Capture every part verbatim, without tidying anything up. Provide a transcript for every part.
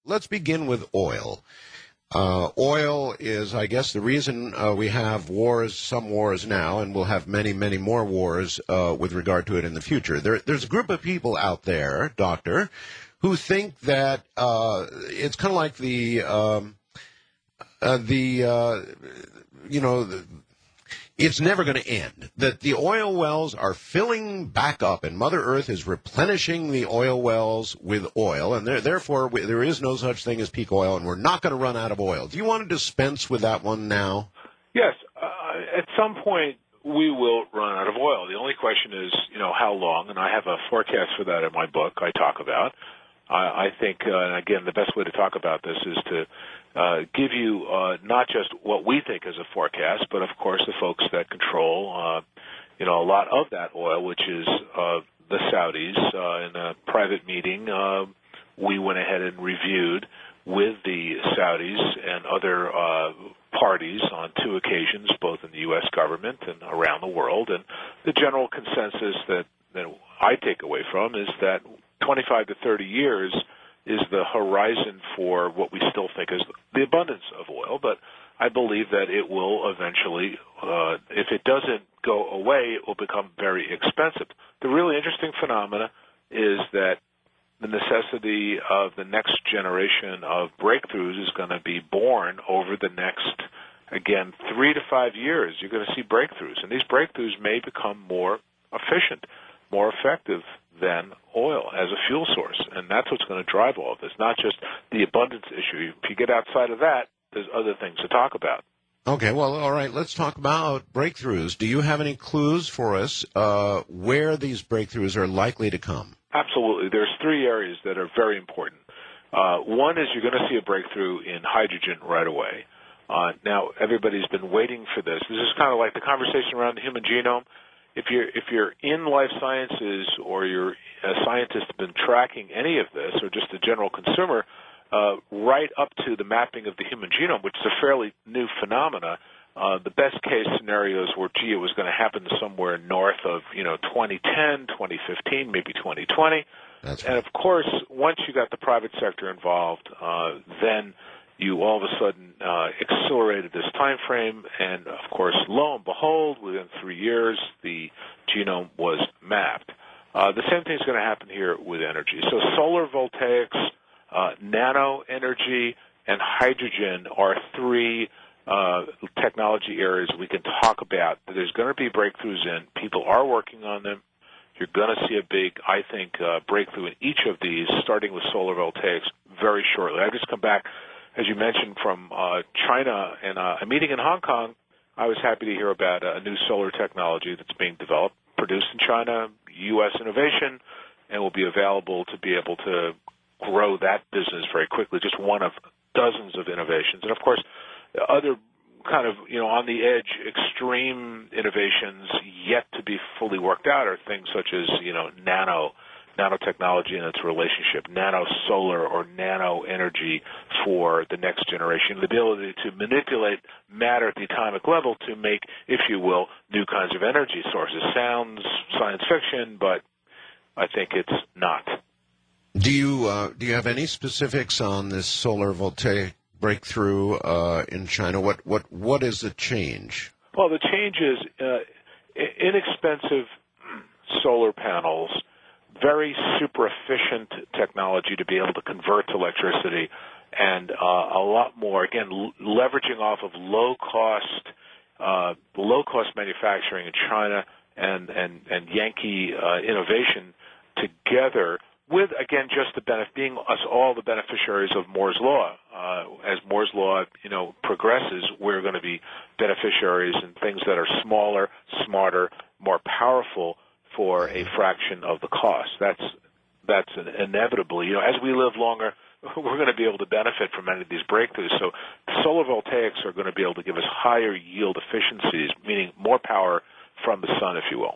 Let's begin with oil. Uh, oil is, I guess, the reason uh, we have wars, some wars now, and we'll have many, many more wars uh, with regard to it in the future. There, there's a group of people out there, Doctor, who think that uh, it's kind of like the, um, uh, the uh, you know, the, it's never going to end, that the oil wells are filling back up, and Mother Earth is replenishing the oil wells with oil, and there, therefore we, there is no such thing as peak oil, and we're not going to run out of oil. Do you want to dispense with that one now? Yes. Uh, at some point, we will run out of oil. The only question is, you know, how long, and I have a forecast for that in my book I talk about. I, I think, uh, and again, the best way to talk about this is to uh, give you uh, not just what we think is a forecast, but, of course, the folks that control, uh, you know, a lot of that oil, which is uh, the Saudis. Uh, in a private meeting, uh, we went ahead and reviewed with the Saudis and other uh, parties on two occasions, both in the U S government and around the world. And the general consensus that, that I take away from is that twenty-five to thirty years is the horizon for what we still think is the abundance of oil. But I believe that it will eventually, uh, if it doesn't go away, it will become very expensive. The really interesting phenomena is that the necessity of the next generation of breakthroughs is going to be born over the next, again, three to five years. You're going to see breakthroughs, and these breakthroughs may become more efficient, more effective than oil as a fuel source, and that's what's going to drive all of this, not just the abundance issue. If you get outside of that, there's other things to talk about. Okay, well, all right, let's talk about breakthroughs. Do you have any clues for us uh, where these breakthroughs are likely to come? Absolutely. There's three areas that are very important. Uh, one is you're going to see a breakthrough in hydrogen right away. Uh, now, everybody's been waiting for this. This is kind of like the conversation around the human genome. If you're if you're in life sciences or you're a scientist who's been tracking any of this, or just a general consumer, uh, right up to the mapping of the human genome, which is a fairly new phenomena, uh, the best case scenarios were, gee, it was going to happen somewhere north of, you know, twenty ten, twenty fifteen, maybe twenty twenty. That's and right. of course, once you got the private sector involved, uh, then you all of a sudden uh, accelerated this time frame, and of course, lo and behold, within three years, the genome was mapped. Uh, the same thing is going to happen here with energy. So solar voltaics, uh, nano energy, and hydrogen are three uh, technology areas we can talk about that there's going to be breakthroughs in. People are working on them. You're going to see a big, I think, uh, breakthrough in each of these, starting with solar voltaics very shortly. I've just come back, as you mentioned, from uh, China and uh, a meeting in Hong Kong. I was happy to hear about a new solar technology that's being developed, produced in China, U S innovation, and will be available to be able to grow that business very quickly, just one of dozens of innovations. And, of course, other kind of, you know, on the edge, extreme innovations yet to be fully worked out are things such as, you know, nano nanotechnology and its relationship, nano solar or nano energy for the next generation, the ability to manipulate matter at the atomic level to make, if you will, new kinds of energy sources. Sounds science fiction, but I think it's not. Do you uh, do you have any specifics on this solar voltaic breakthrough uh, in China? What what what is the change? Well, the change is uh, inexpensive solar panels, very super efficient technology to be able to convert to electricity, and uh, a lot more, again, l- leveraging off of low-cost uh, low-cost manufacturing in China and, and, and Yankee uh, innovation together with, again, just the benefit, being us all the beneficiaries of Moore's Law. Uh, as Moore's Law, you know, progresses, we're going to be beneficiaries in things that are smaller, smarter, more powerful, for a fraction of the cost. That's that's inevitably, you know, as we live longer, we're going to be able to benefit from many of these breakthroughs. So solar voltaics are going to be able to give us higher yield efficiencies, meaning more power from the sun, if you will.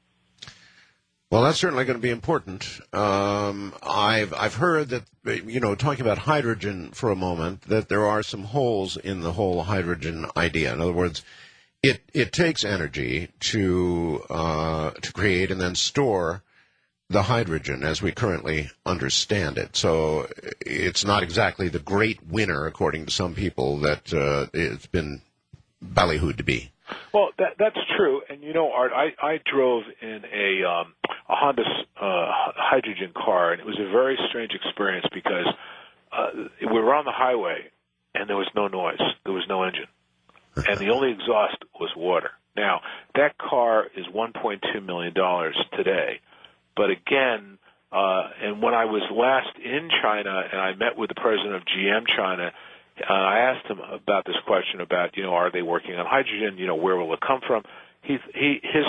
Well, that's certainly going to be important. Um, I've I've heard that, you know, talking about hydrogen for a moment, that there are some holes in the whole hydrogen idea. In other words, It it takes energy to uh, to create and then store the hydrogen as we currently understand it. So it's not exactly the great winner, according to some people, that uh, it's been ballyhooed to be. Well, that, that's true. And, you know, Art, I, I drove in a, um, a Honda uh, hydrogen car, and it was a very strange experience because uh, we were on the highway, and there was no noise. There was no engine. And the only exhaust was water. Now, that car is one point two million dollars today. But again, uh, and when I was last in China and I met with the president of G M China, uh, I asked him about this question about, you know, are they working on hydrogen? You know, where will it come from? He, he, his,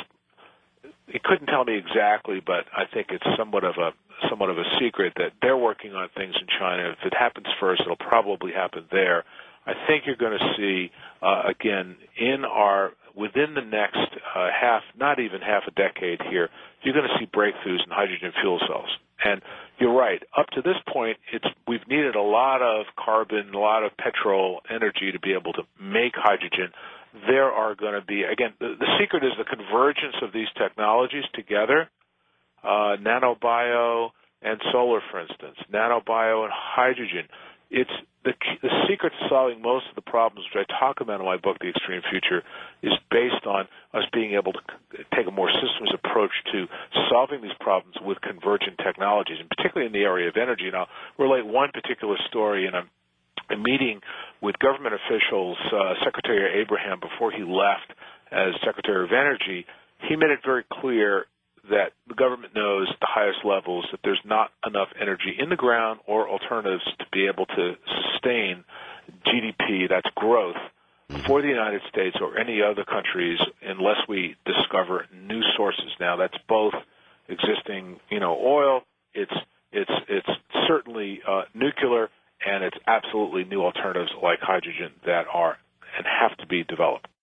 he couldn't tell me exactly, but I think it's somewhat of a, somewhat of a secret that they're working on things in China. If it happens first, it'll probably happen there. I think you're going to see, uh, again, in our, within the next uh, half, not even half a decade here, you're going to see breakthroughs in hydrogen fuel cells. And you're right. Up to this point, it's we've needed a lot of carbon, a lot of petrol energy to be able to make hydrogen. There are going to be, again, the, the secret is the convergence of these technologies together, uh, nanobio and solar, for instance, nanobio and hydrogen. It's the, the secret to solving most of the problems, which I talk about in my book, The Extreme Future, is based on us being able to take a more systems approach to solving these problems with convergent technologies, and particularly in the area of energy. And I'll relate one particular story in a, a meeting with government officials, uh, Secretary Abraham, before he left as Secretary of Energy. He made it very clear that the government knows at the highest levels that there's not enough energy in the ground or alternatives to be able to sustain G D P, that's growth, for the United States or any other countries unless we discover new sources. Now, that's both existing, you know, oil, it's it's it's certainly uh, nuclear, and it's absolutely new alternatives like hydrogen that are and have to be developed.